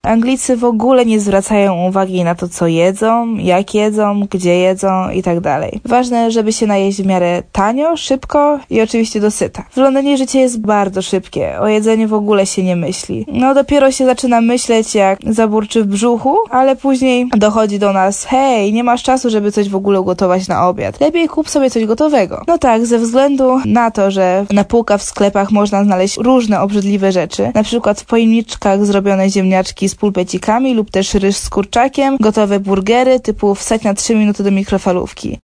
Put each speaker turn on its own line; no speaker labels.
Anglicy w ogóle nie zwracają uwagi na to, co jedzą, jak jedzą, gdzie jedzą i tak dalej. Ważne, żeby się najeść w miarę tanio, szybko i oczywiście dosyta. W Londynie życie jest bardzo szybkie, o jedzeniu w ogóle się nie myśli. No dopiero się zaczyna myśleć, jak zaburczy w brzuchu, ale później dochodzi do nas: hej, nie masz czasu, żeby coś w ogóle ugotować na obiad. Lepiej kup sobie coś gotowego. No tak, ze względu na to, że na półkach w sklepach można znaleźć różne obrzydliwe rzeczy, na przykład w pojemniczkach zrobione ziemniaczki z pulpecikami lub też ryż z kurczakiem, gotowe burgery typu wsadź na 3 minuty do mikrofalówki.